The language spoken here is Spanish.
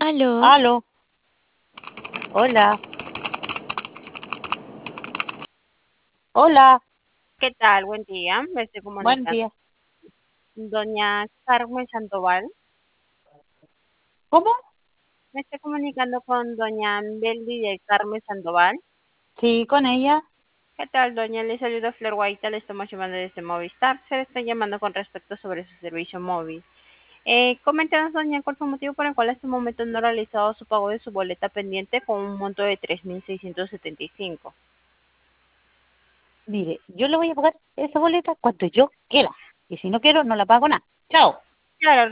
Aló, Aló, hola, hola, ¿Qué tal? Buen día. Me estoy buen comunicando. día. Doña Carmen Sandoval. ¿Cómo? Me estoy comunicando con doña Beldi de Carmen Sandoval. Sí, con ella. ¿Qué tal, doña? Le saluda Flor Guaita. Le estamos llamando desde Movistar. Se le está llamando con respecto sobre su servicio móvil. Coméntanos, doña, cuál fue el motivo por el cual hasta el momento no ha realizado su pago de su boleta pendiente con un monto de 3.675. Mire, yo le voy a pagar esa boleta cuando yo quiera. Y si no quiero, no la pago nada. Chao. Claro,